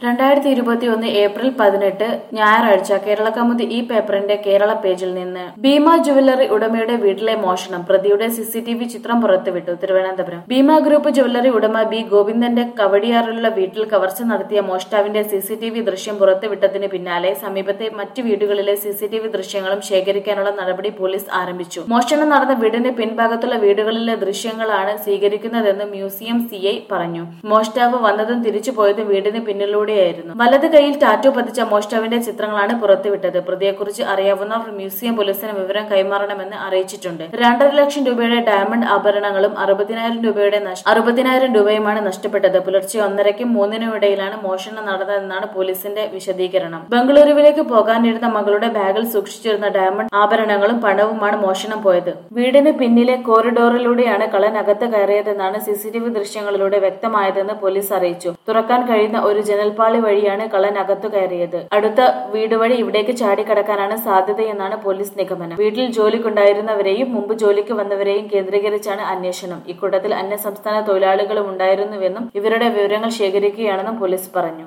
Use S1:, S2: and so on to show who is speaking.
S1: 2021 April 18 ഞായറാഴ്ച കേരളകൗമുദി ഈ പേപ്പറിന്റെ കേരള പേജിൽ നിന്ന് ഭീമ ജുവല്ലറി ഉടമയുടെ വീട്ടിലെ മോഷണം പ്രതിയുടെ സിസിടിവി ചിത്രം പുറത്തുവിട്ടു. തിരുവനന്തപുരം ഭീമ ഗ്രൂപ്പ് ജുവല്ലറി ഉടമ ബി ഗോവിന്ദന്റെ കവടിയാറിലുള്ള വീട്ടിൽ കവർച്ച നടത്തിയ മോഷ്ടാവിന്റെ സിസിടിവി ദൃശ്യം പുറത്തുവിട്ടതിന് പിന്നാലെ സമീപത്തെ മറ്റു വീടുകളിലെ സിസിടിവി ദൃശ്യങ്ങളും ശേഖരിക്കാനുള്ള നടപടി പോലീസ് ആരംഭിച്ചു. മോഷണം നടന്ന വീടിന്റെ പിൻഭാഗത്തുള്ള വീടുകളിലെ ദൃശ്യങ്ങളാണ് സ്വീകരിക്കുന്നതെന്ന് മ്യൂസിയം സിഐ പറഞ്ഞു. മോഷ്ടാവ് വന്നതും തിരിച്ചുപോയതും വീടിന് പിന്നിലൂടെയായിരുന്നു. വലത് കൈയിൽ ടാറ്റു പതിച്ച മോഷ്ടാവിന്റെ ചിത്രങ്ങളാണ് പുറത്തുവിട്ടത്. പ്രതിയെക്കുറിച്ച് അറിയാവുന്നവർ മ്യൂസിയം പോലീസിന് വിവരം കൈമാറണമെന്ന് അറിയിച്ചിട്ടുണ്ട്. 2.5 ലക്ഷം രൂപയുടെ ഡയമണ്ട് ആഭരണങ്ങളും 60,000 രൂപയുമാണ് നഷ്ടപ്പെട്ടത്. പുലർച്ചെ 1:30ക്കും 3:00നും ഇടയിലാണ് മോഷണം നടന്നതെന്നാണ് പോലീസിന്റെ വിശദീകരണം. ബംഗളൂരുവിലേക്ക് പോകാനിരുന്ന മകളുടെ ബാഗിൽ സൂക്ഷിച്ചിരുന്ന ഡയമണ്ട് ആഭരണങ്ങളും പണവുമാണ് മോഷണം പോയത്. വീടിന് പിന്നിലെ കോറിഡോറിലൂടെയാണ് കള്ളൻ അകത്ത് കയറിയതെന്നാണ് സിസിടിവി ദൃശ്യങ്ങളിലൂടെ വ്യക്തമായതെന്ന് പോലീസ് അറിയിച്ചു. തുറക്കാൻ കഴിയുന്ന ഒരു ജനൽപ്പാളി വഴിയാണ് കള്ളൻ അകത്തു കയറിയത്. അടുത്ത വീട് വഴി ഇവിടേക്ക് ചാടിക്കടക്കാനാണ് സാധ്യതയെന്നാണ് പോലീസ് നിഗമനം. വീട്ടിൽ ജോലിക്കുണ്ടായിരുന്നവരെയും മുമ്പ് ജോലിക്ക് വന്നവരെയും കേന്ദ്രീകരിച്ചാണ് അന്വേഷണം. ഇക്കൂട്ടത്തിൽ അന്യസംസ്ഥാന തൊഴിലാളികളും ഉണ്ടായിരുന്നുവെന്നും ഇവരുടെ വിവരങ്ങൾ ശേഖരിക്കുകയാണെന്നും പോലീസ് പറഞ്ഞു.